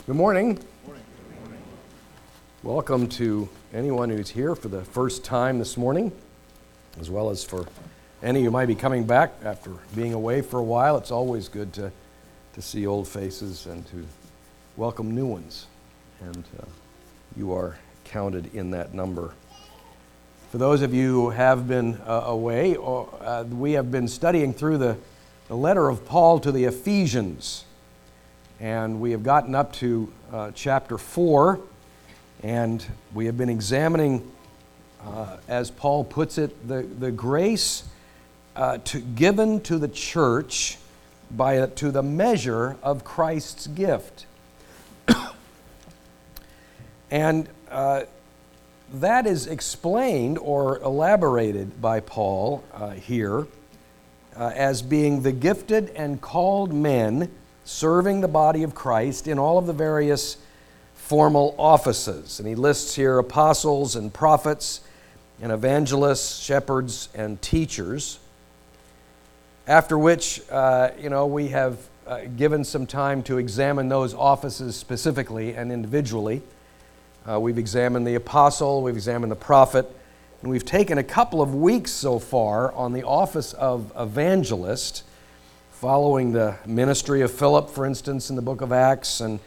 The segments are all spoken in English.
Good morning. Welcome to anyone who's here for the first time this morning, as well as for any who might be coming back after being away for a while. It's always good to see old faces and to welcome new ones, and you are counted in that number. For those of you who have been away, we have been studying through the letter of Paul to the Ephesians, and we have gotten up to chapter 4, and we have been examining, as Paul puts it, the grace given to the church to the measure of Christ's gift. And that is explained or elaborated by Paul here as being the gifted and called men serving the body of Christ in all of the various formal offices. And he lists here apostles and prophets and evangelists, shepherds, and teachers. After which, we have given some time to examine those offices specifically and individually. We've examined the apostle, we've examined the prophet, and we've taken a couple of weeks so far on the office of evangelist, following the ministry of Philip, for instance, in the book of Acts. And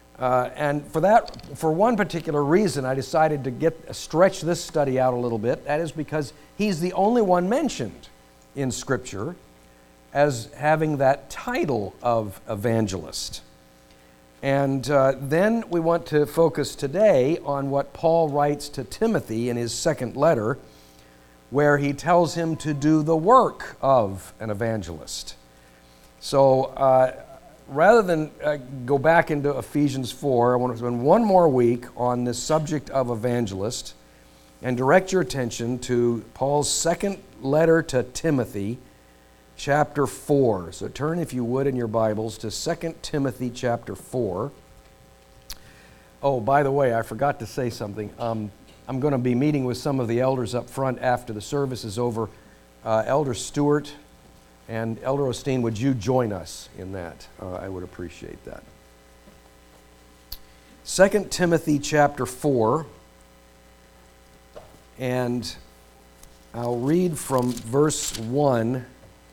for one particular reason, I decided to stretch this study out a little bit. That is because he's the only one mentioned in Scripture as having that title of evangelist. And then we want to focus today on what Paul writes to Timothy in his second letter, where he tells him to do the work of an evangelist. So rather than go back into Ephesians 4, I want to spend one more week on this subject of evangelist and direct your attention to Paul's second letter to Timothy, chapter 4. So turn, if you would, in your Bibles to 2 Timothy chapter 4. Oh, by the way, I forgot to say something. I'm going to be meeting with some of the elders up front after the service is over. Elder Stewart and Elder Osteen, would you join us in that? I would appreciate that. 2 Timothy chapter 4, and I'll read from verse 1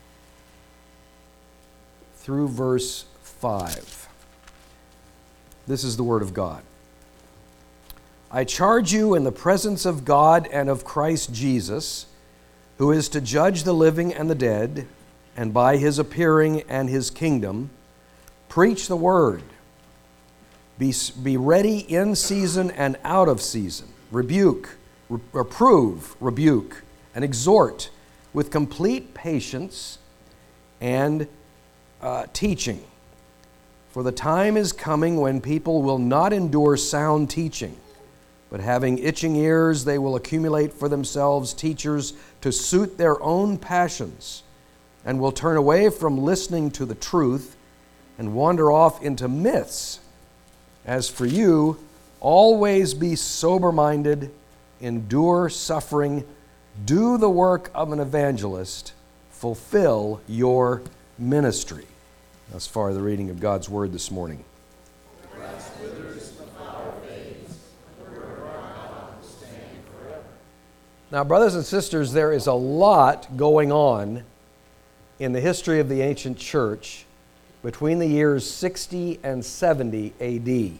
through verse 5. This is the word of God. I charge you in the presence of God and of Christ Jesus, who is to judge the living and the dead, and by his appearing and his kingdom, preach the word. Be ready in season and out of season. Reprove, rebuke, and exhort with complete patience and teaching. For the time is coming when people will not endure sound teaching, but having itching ears, they will accumulate for themselves teachers to suit their own passions, and will turn away from listening to the truth and wander off into myths. As for you, always be sober-minded, endure suffering, do the work of an evangelist, fulfill your ministry. Thus far, the reading of God's Word this morning. The grass withers, the flower fades, the word of our God will stand forever. Now, brothers and sisters, there is a lot going on in the history of the ancient church between the years 60 and 70 A.D.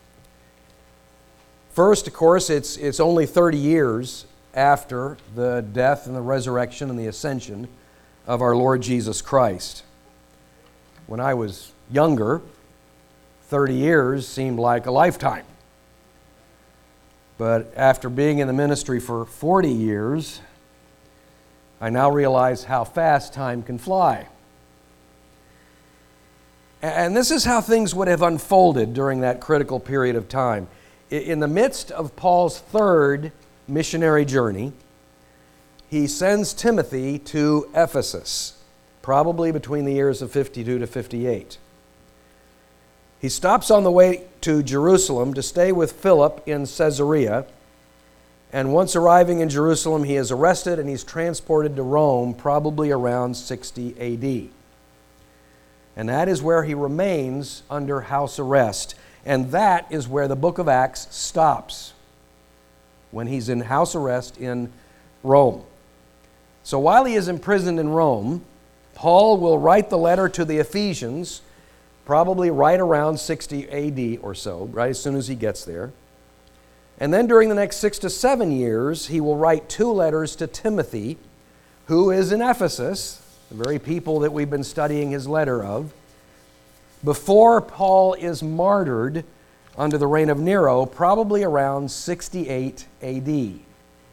First, of course, it's only 30 years after the death and the resurrection and the ascension of our Lord Jesus Christ. When I was younger, 30 years seemed like a lifetime. But after being in the ministry for 40 years, I now realize how fast time can fly. And this is how things would have unfolded during that critical period of time. In the midst of Paul's third missionary journey, he sends Timothy to Ephesus, probably between the years of 52 to 58. He stops on the way to Jerusalem to stay with Philip in Caesarea, and once arriving in Jerusalem, he is arrested and he's transported to Rome, probably around 60 A.D. And that is where he remains under house arrest. And that is where the book of Acts stops, when he's in house arrest in Rome. So while he is imprisoned in Rome, Paul will write the letter to the Ephesians, probably right around 60 AD or so, right as soon as he gets there. And then during the next 6 to 7 years, he will write 2 letters to Timothy, who is in Ephesus, the very people that we've been studying his letter of, before Paul is martyred under the reign of Nero, probably around 68 AD.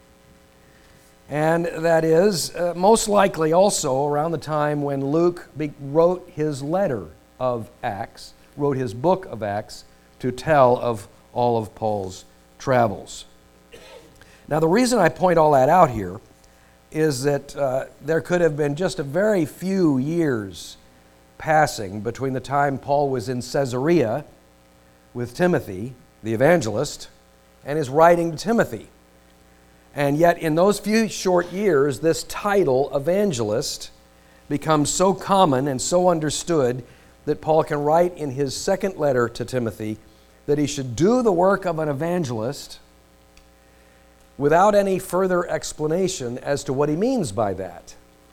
And that is most likely also around the time when Luke wrote his letter of Acts, wrote his book of Acts, to tell of all of Paul's travels. Now, the reason I point all that out here is that there could have been just a very few years passing between the time Paul was in Caesarea with Timothy, the evangelist, and his writing to Timothy. And yet, in those few short years, this title, evangelist, becomes so common and so understood that Paul can write in his second letter to Timothy that he should do the work of an evangelist without any further explanation as to what he means by that.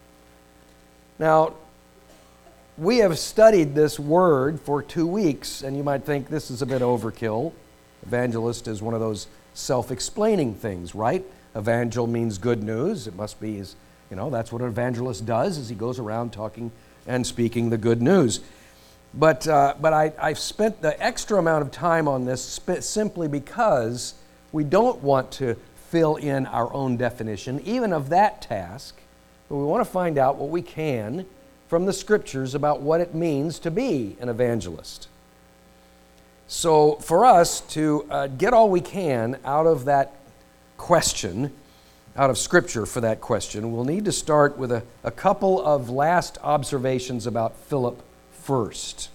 Now, we have studied this word for 2 weeks, and you might think this is a bit overkill. Evangelist is one of those self-explaining things, right? Evangel means good news. It must be, that's what an evangelist does, is he goes around talking and speaking the good news. But I've spent the extra amount of time on this simply because we don't want to fill in our own definition, even of that task, but we want to find out what we can from the Scriptures about what it means to be an evangelist. So for us to get all we can out of that question, out of Scripture for that question, we'll need to start with a couple of last observations about Philip first.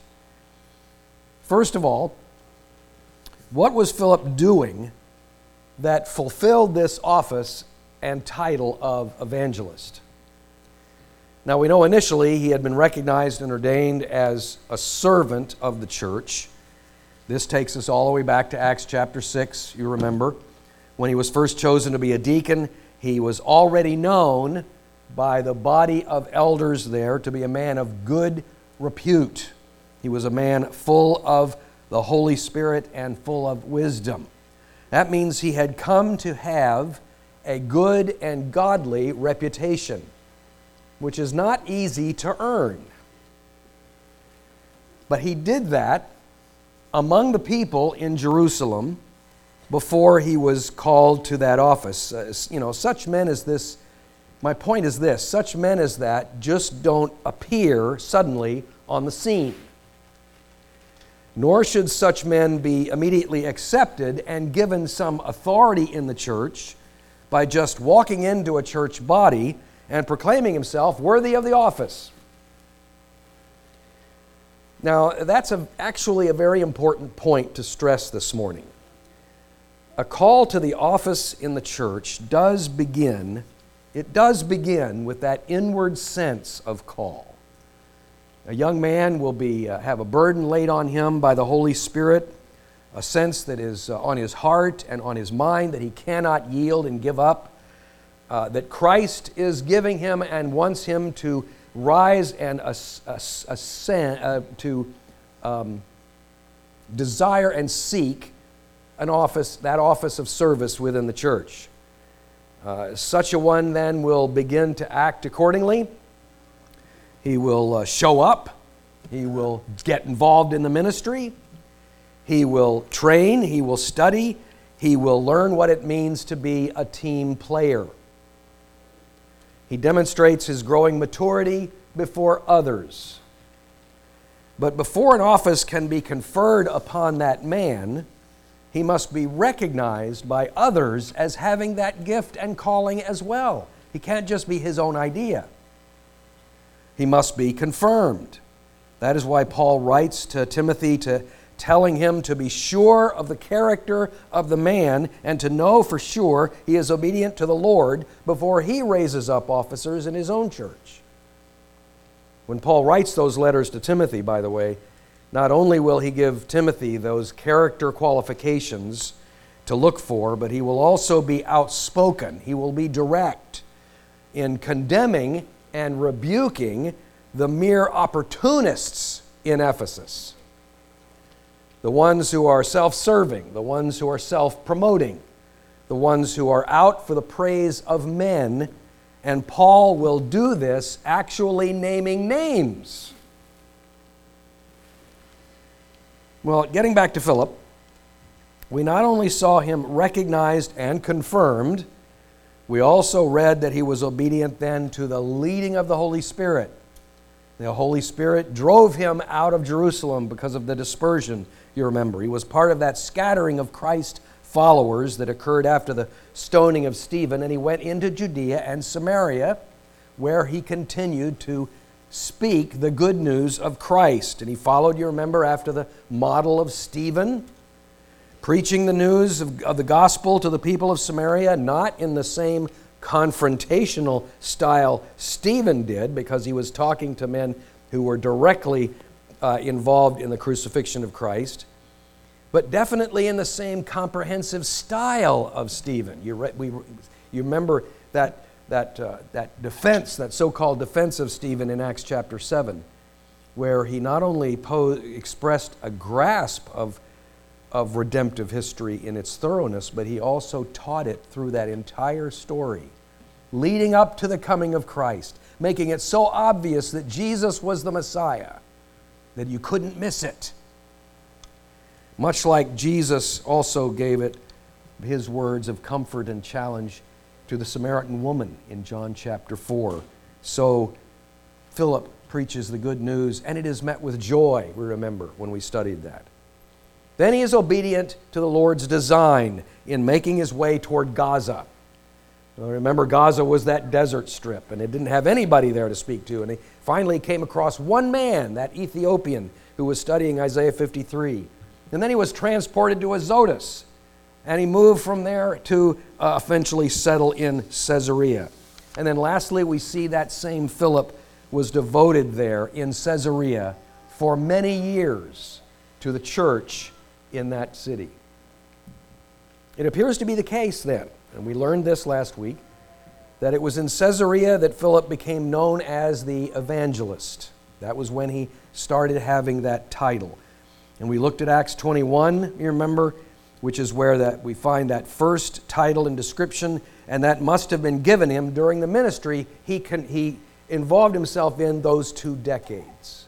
First of all, what was Philip doing that fulfilled this office and title of evangelist? Now, we know initially he had been recognized and ordained as a servant of the church. This takes us all the way back to Acts chapter 6, you remember. When he was first chosen to be a deacon, he was already known by the body of elders there to be a man of good repute. He was a man full of the Holy Spirit and full of wisdom. That means he had come to have a good and godly reputation, which is not easy to earn. But he did that among the people in Jerusalem before he was called to that office. Such men as this, my point is this, such men as that just don't appear suddenly on the scene. Nor should such men be immediately accepted and given some authority in the church by just walking into a church body and proclaiming himself worthy of the office. Now, that's actually a very important point to stress this morning. A call to the office in the church does begin with that inward sense of call. A young man will have a burden laid on him by the Holy Spirit, a sense that is on his heart and on his mind that he cannot yield and give up, that Christ is giving him and wants him to rise and ascend, to desire and seek an office, that office of service within the church. Such a one then will begin to act accordingly. He will show up. He will get involved in the ministry. He will train. He will study. He will learn what it means to be a team player. He demonstrates his growing maturity before others. But before an office can be conferred upon that man, he must be recognized by others as having that gift and calling as well. He can't just be his own idea. He must be confirmed. That is why Paul writes to Timothy telling him to be sure of the character of the man and to know for sure he is obedient to the Lord before he raises up officers in his own church. When Paul writes those letters to Timothy, by the way, Not only will he give Timothy those character qualifications to look for, but he will also be outspoken. He will be direct in condemning and rebuking the mere opportunists in Ephesus. The ones who are self-serving, the ones who are self-promoting, the ones who are out for the praise of men. And Paul will do this actually naming names. Well, getting back to Philip, we not only saw him recognized and confirmed, we also read that he was obedient then to the leading of the Holy Spirit. The Holy Spirit drove him out of Jerusalem because of the dispersion, you remember. He was part of that scattering of Christ followers that occurred after the stoning of Stephen, and he went into Judea and Samaria, where he continued to speak the good news of Christ. And he followed, you remember, after the model of Stephen, preaching the news of the gospel to the people of Samaria, not in the same confrontational style Stephen did, because he was talking to men who were directly involved in the crucifixion of Christ, but definitely in the same comprehensive style of Stephen. You remember that defense, that so-called defense of Stephen in Acts chapter 7, where he not only expressed a grasp of redemptive history in its thoroughness, but he also taught it through that entire story, leading up to the coming of Christ, making it so obvious that Jesus was the Messiah that you couldn't miss it. Much like Jesus also gave it his words of comfort and challenge to the Samaritan woman in John chapter 4. So Philip preaches the good news, and it is met with joy, we remember when we studied that. Then he is obedient to the Lord's design in making his way toward Gaza. Well, remember, Gaza was that desert strip, and it didn't have anybody there to speak to. And he finally came across one man, that Ethiopian, who was studying Isaiah 53. And then he was transported to Azotus, and he moved from there to eventually settle in Caesarea. And then lastly, we see that same Philip was devoted there in Caesarea for many years to the church in that city. It appears to be the case then, and we learned this last week, that it was in Caesarea that Philip became known as the evangelist. That was when he started having that title. And we looked at Acts 21, you remember, which is where we find that first title and description, and that must have been given him during the ministry he involved himself in those 2 decades.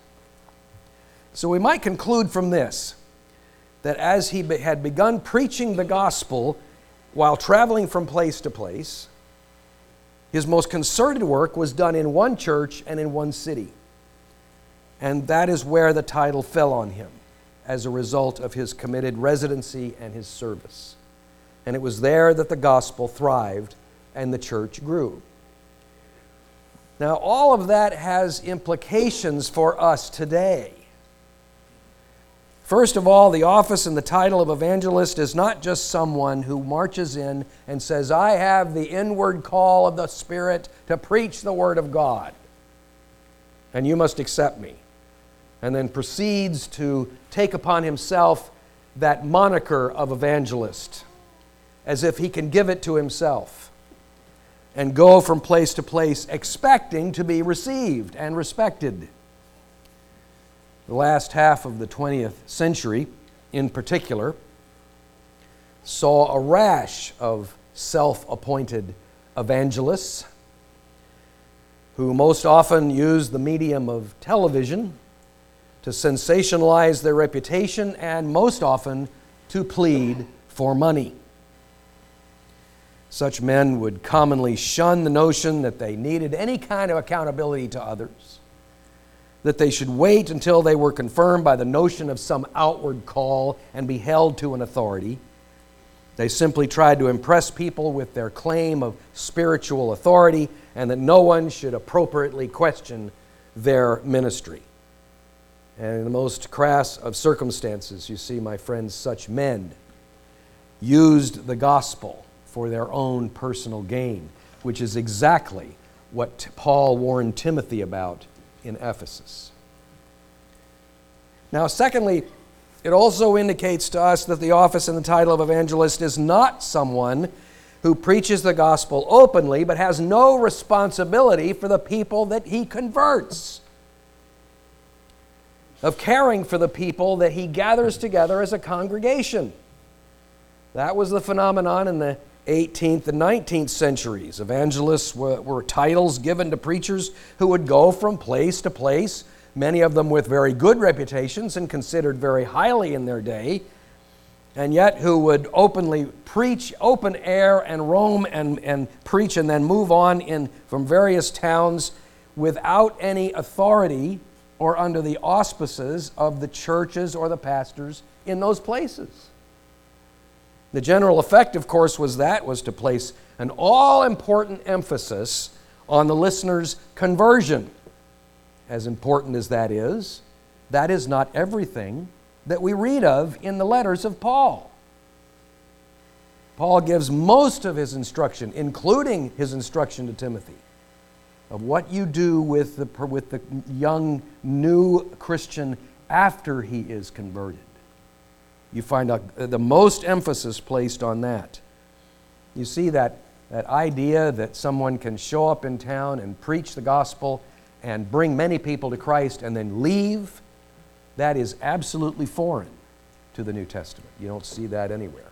So we might conclude from this, that as he had begun preaching the gospel while traveling from place to place, his most concerted work was done in one church and in one city. And that is where the title fell on him, as a result of his committed residency and his service. And it was there that the gospel thrived and the church grew. Now, all of that has implications for us today. First of all, the office and the title of evangelist is not just someone who marches in and says, I have the inward call of the Spirit to preach the Word of God, and you must accept me, and then proceeds to take upon himself that moniker of evangelist, as if he can give it to himself, and go from place to place expecting to be received and respected. The last half of the 20th century, in particular, saw a rash of self-appointed evangelists who most often used the medium of television to sensationalize their reputation and most often to plead for money. Such men would commonly shun the notion that they needed any kind of accountability to others, that they should wait until they were confirmed by the notion of some outward call and be held to an authority. They simply tried to impress people with their claim of spiritual authority and that no one should appropriately question their ministry. And in the most crass of circumstances, you see, my friends, such men used the gospel for their own personal gain, which is exactly what Paul warned Timothy about in Ephesus. Now, secondly, it also indicates to us that the office and the title of evangelist is not someone who preaches the gospel openly but has no responsibility for the people that he converts, of caring for the people that he gathers together as a congregation. That was the phenomenon in the 18th and 19th centuries. Evangelists were titles given to preachers who would go from place to place, many of them with very good reputations and considered very highly in their day, and yet who would openly preach, open air, and roam and preach and then move on from various towns without any authority or under the auspices of the churches or the pastors in those places. The general effect, of course, was to place an all-important emphasis on the listener's conversion. As important as that is not everything that we read of in the letters of Paul. Paul gives most of his instruction, including his instruction to Timothy, of what you do with the young, new Christian after he is converted. You find the most emphasis placed on that. You see that idea that someone can show up in town and preach the gospel and bring many people to Christ and then leave, that is absolutely foreign to the New Testament. You don't see that anywhere.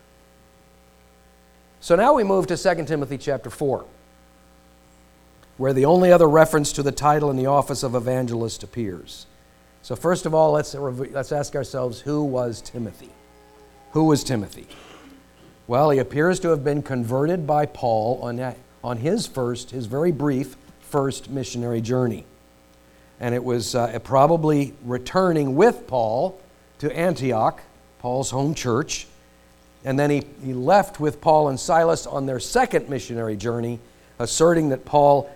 So now we move to 2 Timothy chapter 4, where the only other reference to the title and the office of evangelist appears. So first of all, let's ask ourselves, who was Timothy? Who was Timothy? Well, he appears to have been converted by Paul on his very brief first missionary journey. And it was probably returning with Paul to Antioch, Paul's home church. And then he left with Paul and Silas on their second missionary journey, assisting Paul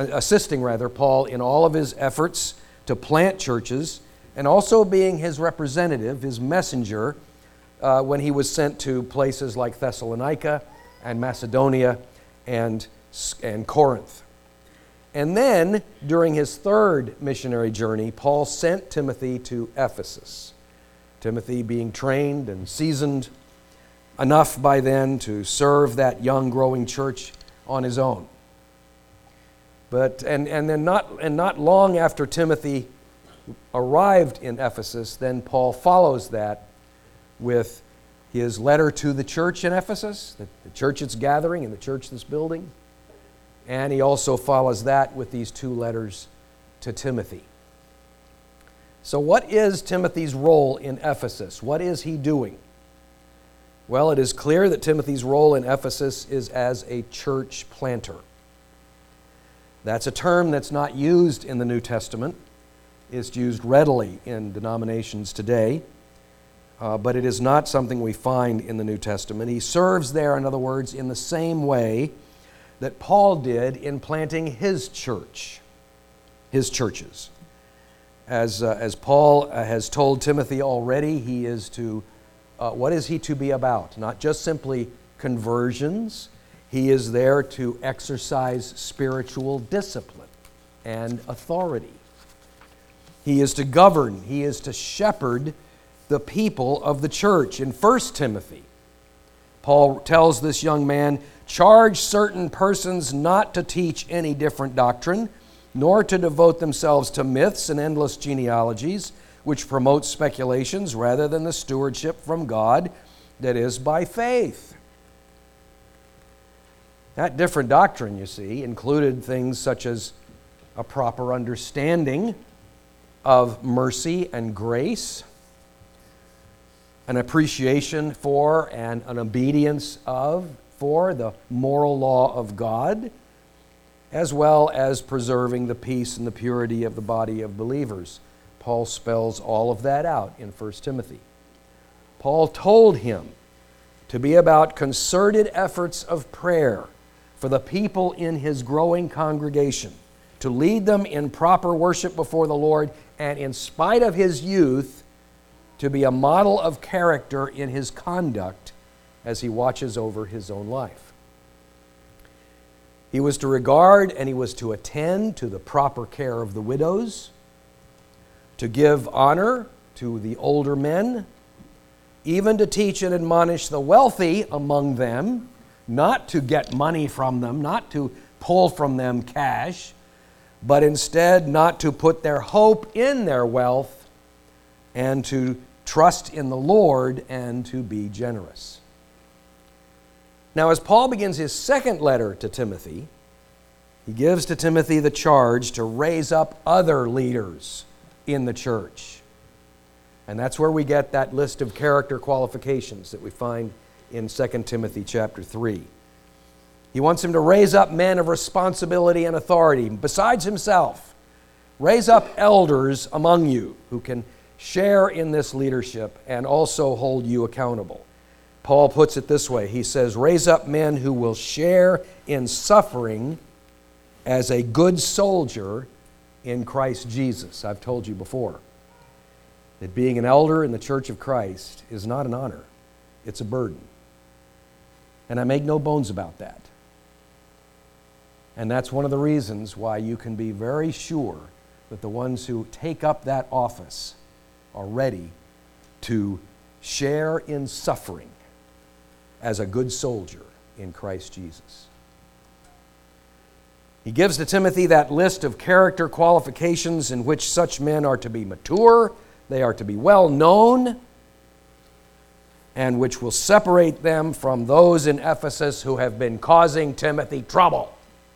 in all of his efforts to plant churches, and also being his representative, his messenger, when he was sent to places like Thessalonica and Macedonia and Corinth. And then, during his third missionary journey, Paul sent Timothy to Ephesus. Timothy being trained and seasoned enough by then to serve that young growing church on his own. But not long after Timothy arrived in Ephesus, then Paul follows that with his letter to the church in Ephesus, the church that's gathering and the church that's building. And he also follows that with these two letters to Timothy. So what is Timothy's role in Ephesus? What is he doing? Well, it is clear that Timothy's role in Ephesus is as a church planter. That's a term that's not used in the New Testament. It's used readily in denominations today, but it is not something we find in the New Testament. He serves there, in other words, in the same way that Paul did in planting his church, his churches. As Paul has told Timothy already, he is to, what is he to be about? Not just simply conversions. He is there to exercise spiritual discipline and authority. He is to govern. He is to shepherd the people of the church. In 1 Timothy, Paul tells this young man, "Charge certain persons not to teach any different doctrine, nor to devote themselves to myths and endless genealogies, which promote speculations rather than the stewardship from God that is by faith." That different doctrine, you see, included things such as a proper understanding of mercy and grace, an appreciation for and an obedience for the moral law of God, as well as preserving the peace and the purity of the body of believers. Paul spells all of that out in 1 Timothy. Paul told him to be about concerted efforts of prayer for the people in his growing congregation, to lead them in proper worship before the Lord, and in spite of his youth, to be a model of character in his conduct as he watches over his own life. He was to regard and he was to attend to the proper care of the widows, to give honor to the older men, even to teach and admonish the wealthy among them, not to get money from them, not to pull from them cash, but instead not to put their hope in their wealth and to trust in the Lord and to be generous. Now, as Paul begins his second letter to Timothy, he gives to Timothy the charge to raise up other leaders in the church. And that's where we get that list of character qualifications that we find in 2 Timothy chapter 3. He wants him to raise up men of responsibility and authority. Besides himself, raise up elders among you who can share in this leadership and also hold you accountable. Paul puts it this way. He says, raise up men who will share in suffering as a good soldier in Christ Jesus. I've told you before that being an elder in the Church of Christ is not an honor. It's a burden. And I make no bones about that. And that's one of the reasons why you can be very sure that the ones who take up that office are ready to share in suffering as a good soldier in Christ Jesus. He gives to Timothy that list of character qualifications in which such men are to be mature, they are to be well known, and which will separate them from those in Ephesus who have been causing Timothy trouble.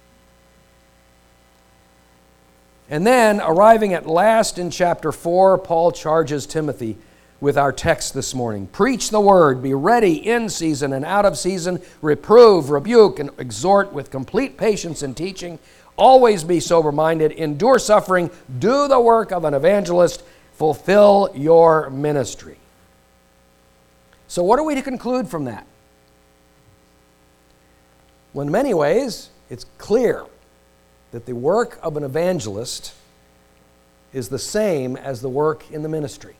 And then, arriving at last in chapter 4, Paul charges Timothy with our text this morning. Preach the word, be ready in season and out of season, reprove, rebuke, and exhort with complete patience and teaching. Always be sober-minded, endure suffering, do the work of an evangelist, fulfill your ministry. So what are we to conclude from that? Well, in many ways, it's clear that the work of an evangelist is the same as the work in the ministry.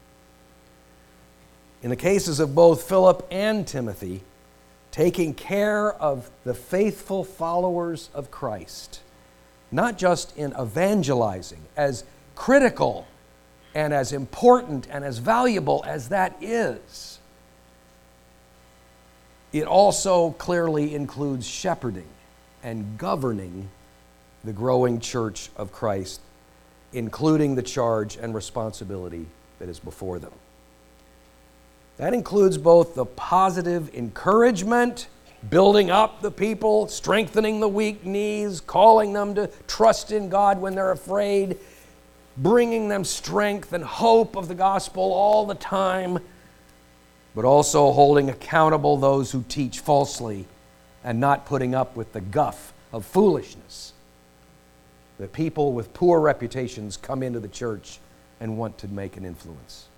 In the cases of both Philip and Timothy, taking care of the faithful followers of Christ, not just in evangelizing, as critical and as important and as valuable as that is, it also clearly includes shepherding and governing the growing church of Christ, including the charge and responsibility that is before them. That includes both the positive encouragement, building up the people, strengthening the weak knees, calling them to trust in God when they're afraid, bringing them strength and hope of the gospel all the time, but also holding accountable those who teach falsely and not putting up with the guff of foolishness that people with poor reputations come into the church and want to make an influence.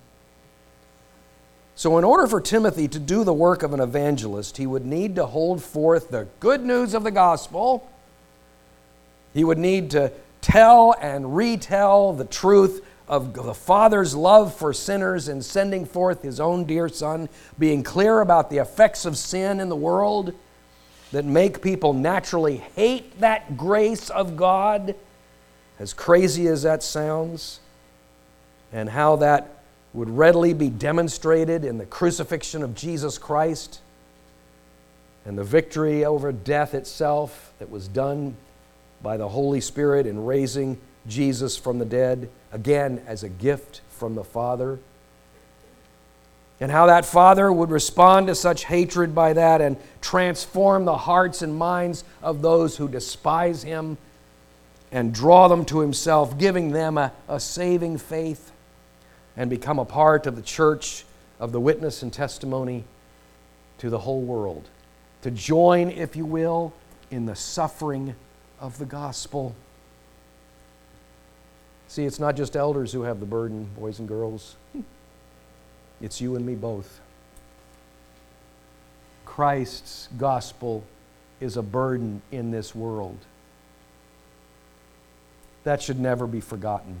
So in order for Timothy to do the work of an evangelist, he would need to hold forth the good news of the gospel. He would need to tell and retell the truth of the Father's love for sinners in sending forth His own dear Son, being clear about the effects of sin in the world that make people naturally hate that grace of God, as crazy as that sounds, and how that would readily be demonstrated in the crucifixion of Jesus Christ and the victory over death itself that was done by the Holy Spirit in raising Jesus from the dead, again as a gift from the Father. And how that Father would respond to such hatred by that and transform the hearts and minds of those who despise Him and draw them to Himself, giving them a saving faith and become a part of the church of the witness and testimony to the whole world. To join, if you will, in the suffering of the gospel. See, it's not just elders who have the burden, boys and girls. It's you and me both. Christ's gospel is a burden in this world. That should never be forgotten.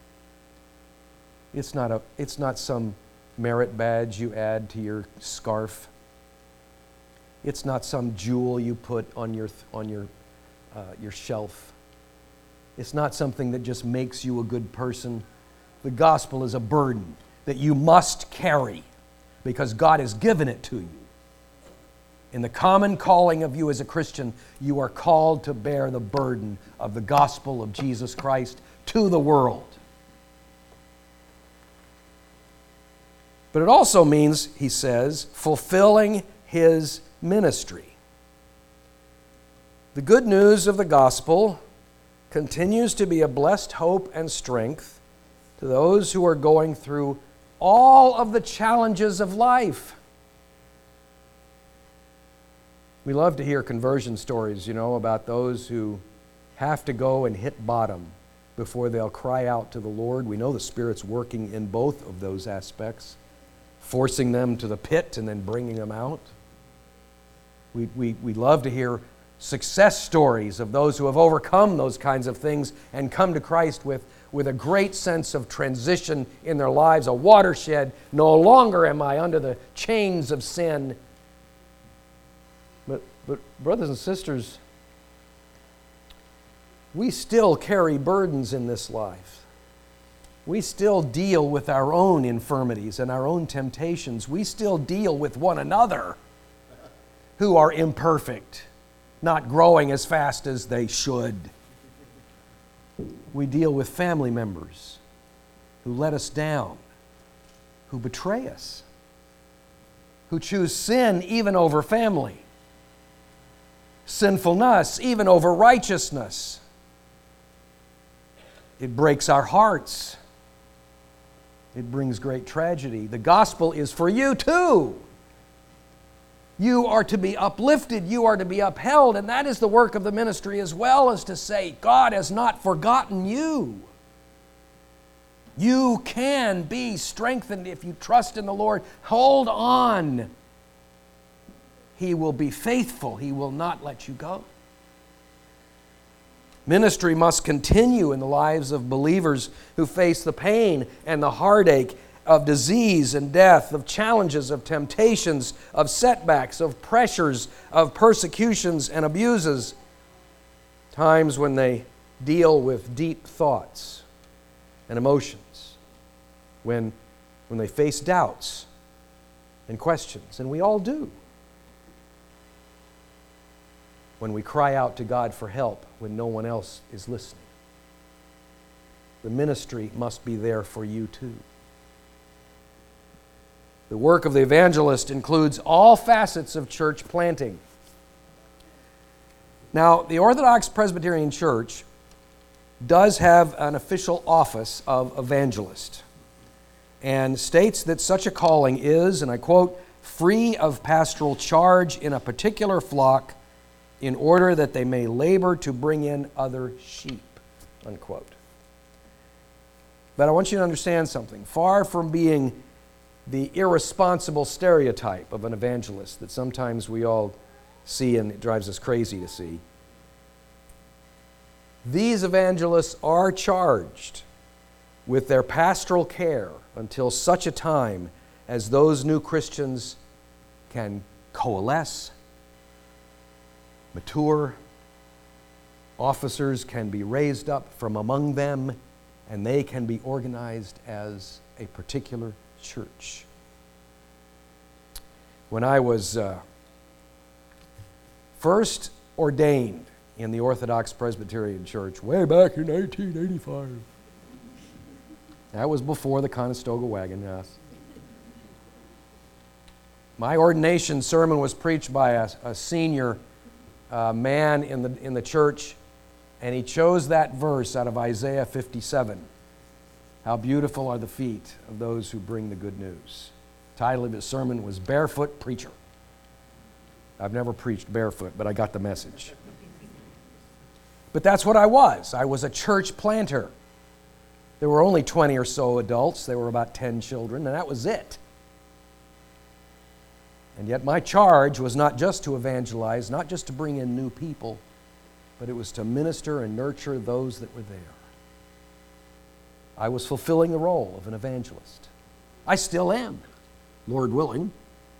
It's not some merit badge you add to your scarf. It's not some jewel you put on your shelf. It's not something that just makes you a good person. The gospel is a burden that you must carry because God has given it to you. In the common calling of you as a Christian, you are called to bear the burden of the gospel of Jesus Christ to the world. But it also means, he says, fulfilling his ministry. The good news of the gospel continues to be a blessed hope and strength to those who are going through all of the challenges of life. We love to hear conversion stories, about those who have to go and hit bottom before they'll cry out to the Lord. We know the Spirit's working in both of those aspects, forcing them to the pit and then bringing them out. We love to hear success stories of those who have overcome those kinds of things and come to Christ with a great sense of transition in their lives, a watershed. No longer am I under the chains of sin. But brothers and sisters, we still carry burdens in this life. We still deal with our own infirmities and our own temptations. We still deal with one another who are imperfect, not growing as fast as they should. We deal with family members who let us down, who betray us, who choose sin even over family, sinfulness even over righteousness. It breaks our hearts. It brings great tragedy. The gospel is for you too. You are to be uplifted, you are to be upheld, and that is the work of the ministry as well, as to say, God has not forgotten you. You can be strengthened if you trust in the Lord. Hold on. He will be faithful. He will not let you go. Ministry must continue in the lives of believers who face the pain and the heartache of disease and death, of challenges, of temptations, of setbacks, of pressures, of persecutions and abuses. Times when they deal with deep thoughts and emotions, when they face doubts and questions, and we all do. When we cry out to God for help when no one else is listening. The ministry must be there for you too. The work of the evangelist includes all facets of church planting. Now, the Orthodox Presbyterian Church does have an official office of evangelist and states that such a calling is, and I quote, free of pastoral charge in a particular flock in order that they may labor to bring in other sheep, unquote. But I want you to understand something. Far from being the irresponsible stereotype of an evangelist that sometimes we all see and it drives us crazy to see, these evangelists are charged with their pastoral care until such a time as those new Christians can coalesce, mature, officers can be raised up from among them, and they can be organized as a particular church. When I was first ordained in the Orthodox Presbyterian Church way back in 1885, that was before the Conestoga wagon, yes. My ordination sermon was preached by a senior man in the church, and he chose that verse out of Isaiah 57. How beautiful are the feet of those who bring the good news. The title of his sermon was Barefoot Preacher. I've never preached barefoot, but I got the message. But that's what I was. I was a church planter. There were only 20 or so adults. There were about 10 children, and that was it. And yet my charge was not just to evangelize, not just to bring in new people, but it was to minister and nurture those that were there. I was fulfilling the role of an evangelist. I still am, Lord willing.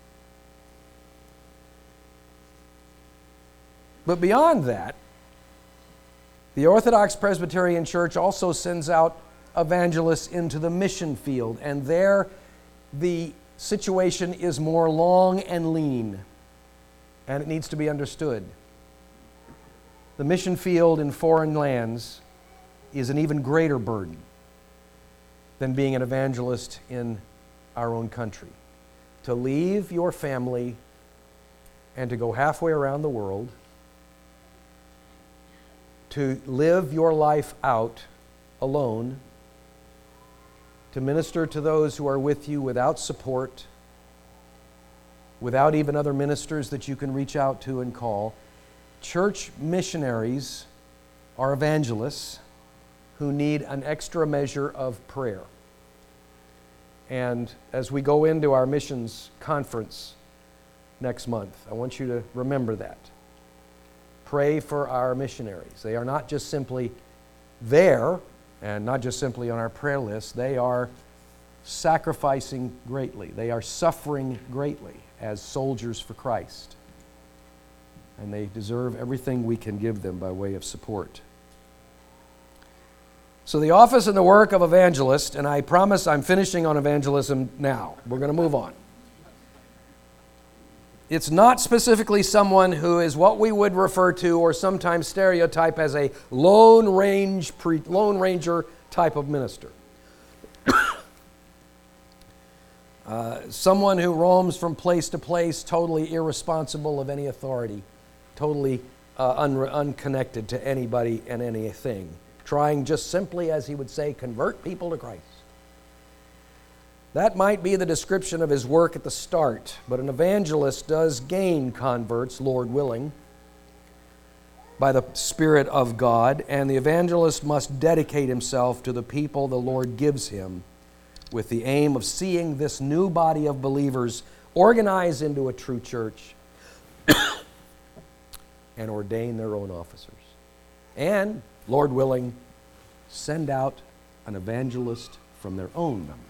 But beyond that, the Orthodox Presbyterian Church also sends out evangelists into the mission field, and there the situation is more long and lean, and it needs to be understood. The mission field in foreign lands is an even greater burden than being an evangelist in our own country. To leave your family and to go halfway around the world, to live your life out alone, to minister to those who are with you without support, without even other ministers that you can reach out to and call. Church missionaries are evangelists who need an extra measure of prayer. And as we go into our missions conference next month, I want you to remember that. Pray for our missionaries. They are not just simply there and not just simply on our prayer list. They are sacrificing greatly. They are suffering greatly as soldiers for Christ. And they deserve everything we can give them by way of support. So the office and the work of evangelist, and I promise I'm finishing on evangelism now. We're going to move on. It's not specifically someone who is what we would refer to or sometimes stereotype as a Lone Ranger type of minister. Someone who roams from place to place, totally irresponsible of any authority, totally unconnected to anybody and anything, trying just simply, as he would say, convert people to Christ. That might be the description of his work at the start, but an evangelist does gain converts, Lord willing, by the Spirit of God, and the evangelist must dedicate himself to the people the Lord gives him with the aim of seeing this new body of believers organize into a true church and ordain their own officers. And, Lord willing, send out an evangelist from their own number.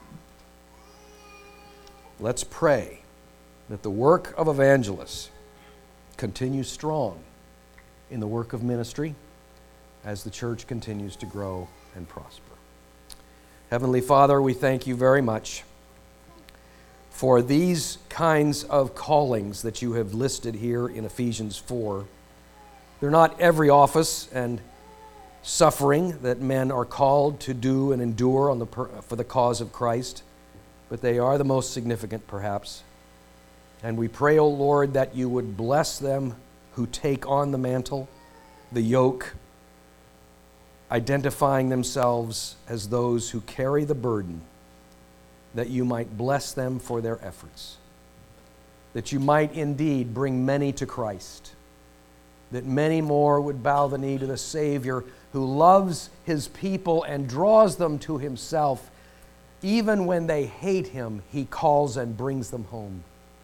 Let's pray that the work of evangelists continues strong in the work of ministry as the church continues to grow and prosper. Heavenly Father, we thank you very much for these kinds of callings that you have listed here in Ephesians 4. They're not every office and suffering that men are called to do and endure for the cause of Christ, but they are the most significant, perhaps. And we pray, O Lord, that you would bless them who take on the mantle, the yoke, identifying themselves as those who carry the burden, that you might bless them for their efforts, that you might indeed bring many to Christ, that many more would bow the knee to the Savior who loves his people and draws them to himself. Even when they hate him, he calls and brings them home.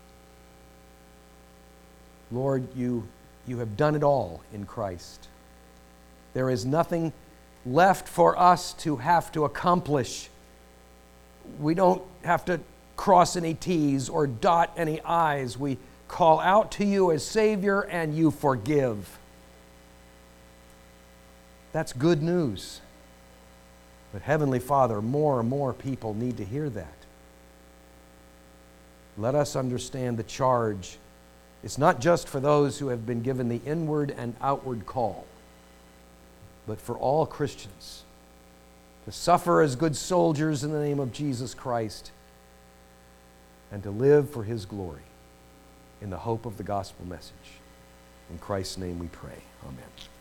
Lord, you have done it all in Christ. There is nothing left for us to have to accomplish. We don't have to cross any T's or dot any I's. We call out to you as Savior and you forgive. That's good news. But Heavenly Father, more and more people need to hear that. Let us understand the charge. It's not just for those who have been given the inward and outward call, but for all Christians to suffer as good soldiers in the name of Jesus Christ and to live for his glory in the hope of the gospel message. In Christ's name we pray. Amen.